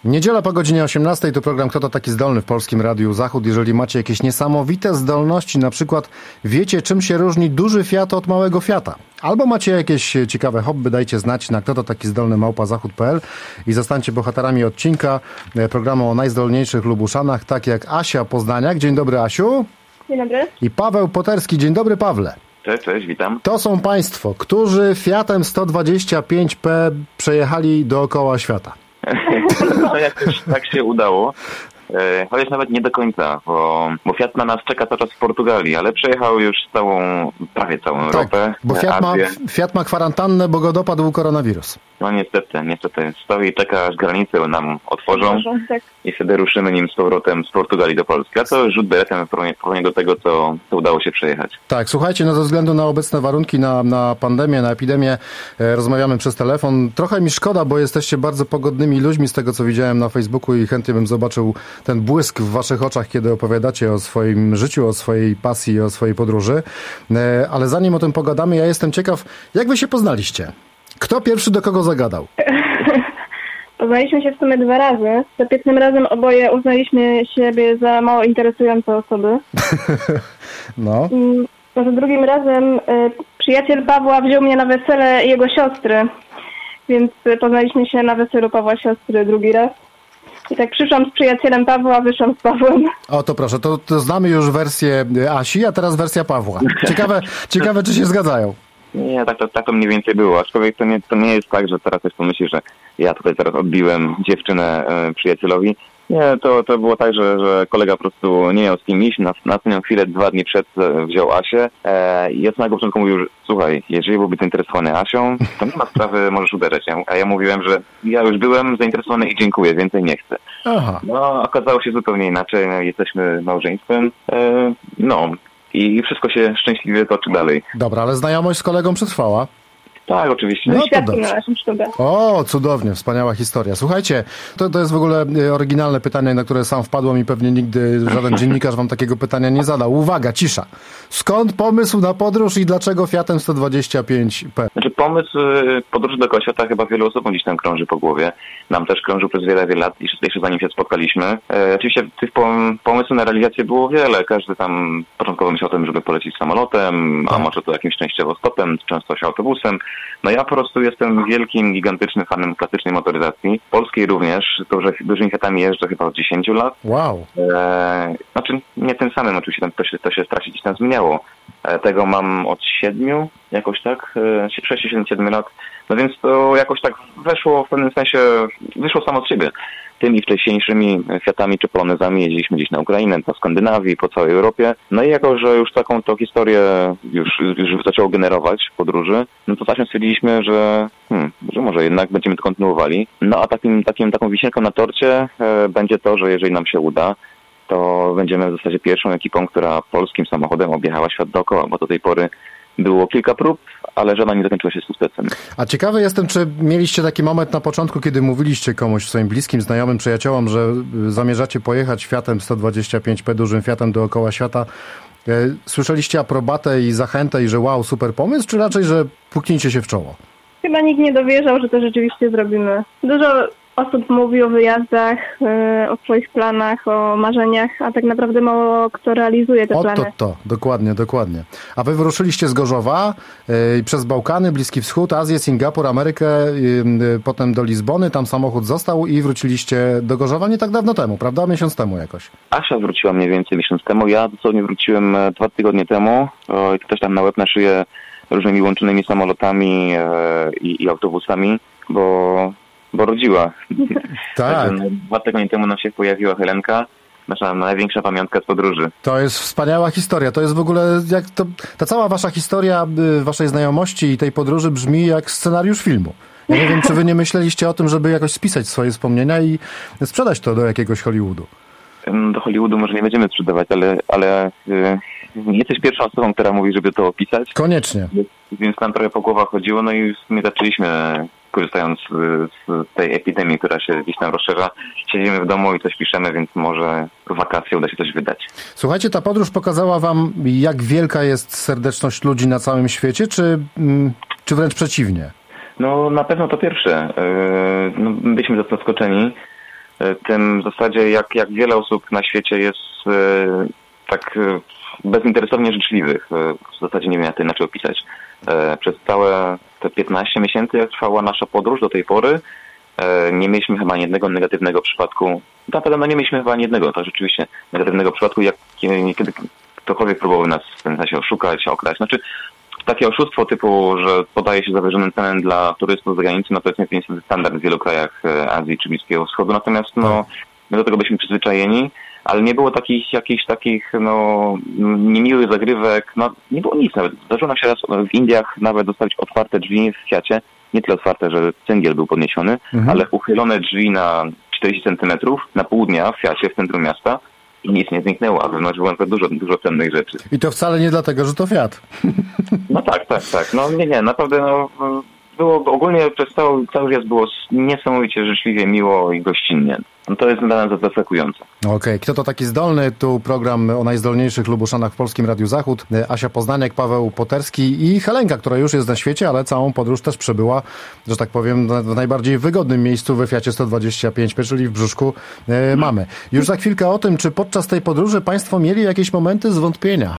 Niedziela po godzinie 18, to program Kto to taki zdolny w Polskim Radiu Zachód. Jeżeli macie jakieś niesamowite zdolności, na przykład wiecie, czym się różni duży Fiat od małego Fiata, albo macie jakieś ciekawe hobby, dajcie znać na ktototakizdolny@zachód.pl i zostańcie bohaterami odcinka programu o najzdolniejszych Lubuszanach, tak jak Asia Poznaniak. Dzień dobry, Asiu. Dzień dobry. I Paweł Poterski. Dzień dobry, Pawle. Cześć, witam. To są państwo, którzy Fiatem 125P przejechali dookoła świata. No jakoś tak się udało. Chociaż nawet nie do końca, bo Fiat na nas czeka cały czas w Portugalii, ale przejechał już prawie całą Europę. Bo Fiat ma kwarantannę, bo go dopadł koronawirus. No niestety. Stoi i czeka, aż granice nam otworzą Tak. i wtedy ruszymy nim z powrotem z Portugalii do Polski. A to rzut beretem w porównaniu do tego, co udało się przejechać. Tak, słuchajcie, no ze względu na obecne warunki, na pandemię, na epidemię, rozmawiamy przez telefon. Trochę mi szkoda, bo jesteście bardzo pogodnymi ludźmi z tego, co widziałem na Facebooku i chętnie bym zobaczył ten błysk w waszych oczach, kiedy opowiadacie o swoim życiu, o swojej pasji, o swojej podróży. Ale zanim o tym pogadamy, ja jestem ciekaw, jak wy się poznaliście? Kto pierwszy do kogo zagadał? Poznaliśmy się w sumie 2 razy. Za pierwszym razem oboje uznaliśmy siebie za mało interesujące osoby. No. Za drugim razem przyjaciel Pawła wziął mnie na wesele jego siostry, więc poznaliśmy się na weselu Pawła siostry drugi raz. I tak przyszłam z przyjacielem Pawła, wyszłam z Pawłem. O, to proszę, to znamy już wersję Asi, a teraz wersja Pawła. Ciekawe, czy się zgadzają. Nie, tak to mniej więcej było. Aczkolwiek to nie jest tak, że teraz ktoś pomyśli, że ja tutaj teraz odbiłem dziewczynę przyjacielowi. Nie, to było tak, że kolega po prostu nie miał z kim iść. Na ostatnią chwilę 2 dni przed wziął Asię i od samego początku mówił, że słuchaj, jeżeli byłby zainteresowany Asią, to nie ma sprawy, możesz uderzyć. A ja mówiłem, że ja już byłem zainteresowany i dziękuję, więcej nie chcę. Aha. No, okazało się zupełnie inaczej. Jesteśmy małżeństwem. I wszystko się szczęśliwie toczy dalej. Dobra, ale znajomość z kolegą przetrwała. Tak, oczywiście. No to Świadkiem dobrze. na naszym ślubie. O, cudownie, wspaniała historia. Słuchajcie, to jest w ogóle oryginalne pytanie, na które sam wpadłem i pewnie nigdy żaden dziennikarz wam takiego pytania nie zadał. Uwaga, cisza. Skąd pomysł na podróż i dlaczego Fiatem 125P? Znaczy pomysł podróży do świata chyba wielu osobom gdzieś tam krąży po głowie. Nam też krążył przez wiele lat i jeszcze zanim się spotkaliśmy. Oczywiście tych pomysłów na realizację było wiele. Każdy tam początkowo myślał o tym, żeby polecieć samolotem, a może to jakimś częściowo stopem, często się autobusem. No ja po prostu jestem wielkim, gigantycznym fanem klasycznej motoryzacji. Polskiej również. To, że dużymi Fiatami jeżdżę chyba od 10 lat. Wow. Znaczy nie tym samym oczywiście, tam to się strasznie gdzieś tam zmieniało. Tego mam od 7, jakoś tak, 6-7 lat. No więc to jakoś tak weszło w pewnym sensie, wyszło samo od siebie. Tymi wcześniejszymi Fiatami czy Polonezami jeździliśmy gdzieś na Ukrainę, po Skandynawii, po całej Europie. No i jako, że już taką to historię już zaczęło generować podróży, no to właśnie stwierdziliśmy, że może jednak będziemy to kontynuowali. No a taką wisienką na torcie będzie to, że jeżeli nam się uda, to będziemy w zasadzie pierwszą ekipą, która polskim samochodem objechała świat dookoła, bo do tej pory było kilka prób, ale żadna nie zakończyła się sukcesem. A ciekawy jestem, czy mieliście taki moment na początku, kiedy mówiliście komuś, swoim bliskim, znajomym, przyjaciołom, że zamierzacie pojechać Fiatem 125P, dużym Fiatem dookoła świata. Słyszeliście aprobatę i zachętę i że wow, super pomysł, czy raczej, że puknijcie się w czoło? Chyba nikt nie dowierzał, że to rzeczywiście zrobimy. Dużo osób mówi o wyjazdach, o swoich planach, o marzeniach, a tak naprawdę mało kto realizuje te plany. Dokładnie. A wy wyruszyliście z Gorzowa przez Bałkany, Bliski Wschód, Azję, Singapur, Amerykę, potem do Lizbony, tam samochód został i wróciliście do Gorzowa nie tak dawno temu, prawda? Miesiąc temu jakoś. Asia wróciła mniej więcej miesiąc temu, ja dosłownie wróciłem 2 tygodnie temu i to też tam na łeb na szyję różnymi łączonymi samolotami i autobusami, bo rodziła. Tak. 2 tygodnie temu nam się pojawiła Helenka, nasza największa pamiątka z podróży. To jest wspaniała historia. To jest w ogóle, ta cała wasza historia, waszej znajomości i tej podróży brzmi jak scenariusz filmu. Ja nie wiem, czy wy nie myśleliście o tym, żeby jakoś spisać swoje wspomnienia i sprzedać to do jakiegoś Hollywoodu. Do Hollywoodu może nie będziemy sprzedawać, ale nie jesteś pierwszą osobą, która mówi, żeby to opisać. Koniecznie. Więc nam trochę po głowach chodziło, no i w sumie zaczęliśmy, korzystając z tej epidemii, która się gdzieś tam rozszerza, siedzimy w domu i coś piszemy, więc może w wakacje uda się coś wydać. Słuchajcie, ta podróż pokazała wam, jak wielka jest serdeczność ludzi na całym świecie, czy wręcz przeciwnie? No na pewno to pierwsze. Byliśmy zaskoczeni. tym w zasadzie jak wiele osób na świecie jest tak bezinteresownie życzliwych. W zasadzie nie wiem, jak to inaczej opisać. Przez całe te 15 miesięcy, jak trwała nasza podróż do tej pory, nie mieliśmy chyba ani jednego negatywnego przypadku. Naprawdę nie mieliśmy chyba ani jednego, tak rzeczywiście negatywnego przypadku, jak kiedy ktokolwiek próbował nas w tym sensie oszukać, okraść. Znaczy, takie oszustwo typu, że podaje się zawyżonym cenem dla turystów z zagranicy, no to jest niestety standard w wielu krajach Azji czy Bliskiego Wschodu. Natomiast my do tego byliśmy przyzwyczajeni, ale nie było jakichś takich niemiłych zagrywek, nie było nic nawet. Zdarzyło nam się raz w Indiach nawet zostawić otwarte drzwi w Fiacie, nie tyle otwarte, że cyngiel był podniesiony, ale uchylone drzwi na 40 centymetrów na pół dnia w Fiacie w centrum miasta i nic nie zniknęło, a wewnątrz było dużo cennych rzeczy. I to wcale nie dlatego, że to Fiat. No tak. No nie, naprawdę było ogólnie przez cały wjazd było niesamowicie życzliwie, miło i gościnnie. No to jest dla nas zaskakujące. Okej. Kto to taki zdolny? Tu program o najzdolniejszych Lubuszanach w Polskim Radiu Zachód. Asia Poznaniak, Paweł Poterski i Helenka, która już jest na świecie, ale całą podróż też przebyła, że tak powiem, w najbardziej wygodnym miejscu we Fiacie 125P, czyli w brzuszku mamy. Już za chwilkę o tym, czy podczas tej podróży Państwo mieli jakieś momenty zwątpienia.